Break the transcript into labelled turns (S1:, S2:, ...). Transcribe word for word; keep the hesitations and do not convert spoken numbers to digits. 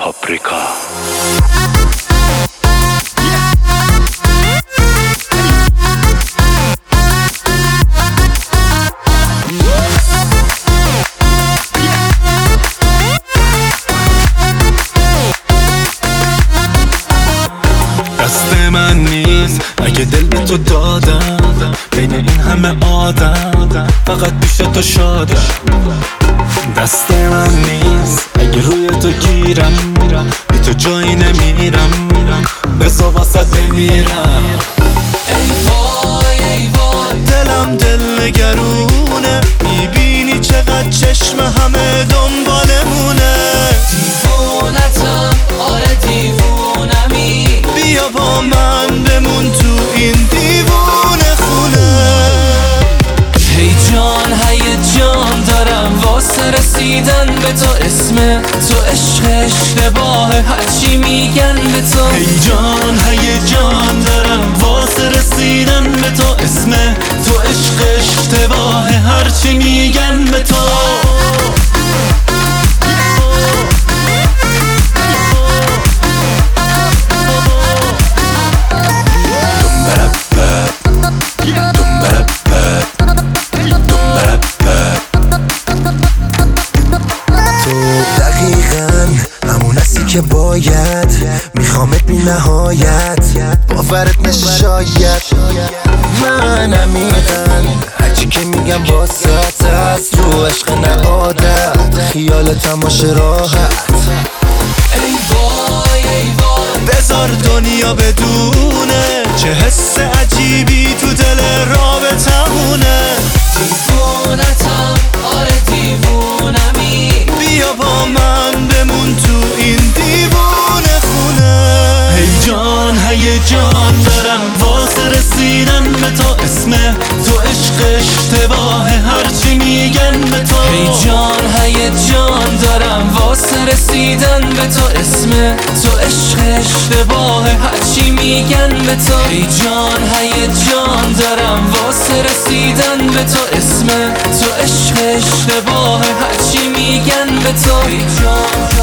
S1: پاپریکا.
S2: دست من نیست اگه دل به تو دادم، بین این همه آدم فقط پیش تو شادم. دست من نیست اگه روی تو گیرم، بی تو جایی نمیرم، بزا واسه بمیرم.
S3: ای وای ای وای
S2: دلم دل نگرونه، میبینی چقدر چشم همه دنبالمونه.
S3: دیوونتم آره دیوونمی،
S2: بیا با من بمون تو این دیوونه خونه.
S3: هی جان هی جان دارم واسه رسیدن به تو، اسم تو عشق اشتباه هرچی میگن به تو.
S2: هی جان هی جان دارم واسه رسیدن به تو، اسم تو عشق اشتباه هرچی میگن به تو.
S4: که باید میخوامت بی نهایت، باورت نشه شاید. من عمیقم هرچی که میگم واسط هست، رو عشق نه عادت، خیال تماش راحت.
S3: ای وای ای وای
S2: بذار دنیا بدونه چه حس عجیبی تو دل رابطمونه.
S3: دیوونتم آره دیوونمی،
S2: بیا با من بمون تو این دیوونه خونه. هی جان هی جان دارم واسه رسیدن به تو، اسم تو عشق اشتباه هرچی میگن به تو.
S3: هی جان هی جان دارم واسه رسیدن به تو، اسم تو عشق اشتباه هرچی میگن به تو. هی جان هی جان دارم واسه رسیدن به تو، اسم تو عشق اشتباه هرچی میگن به تو. هی جان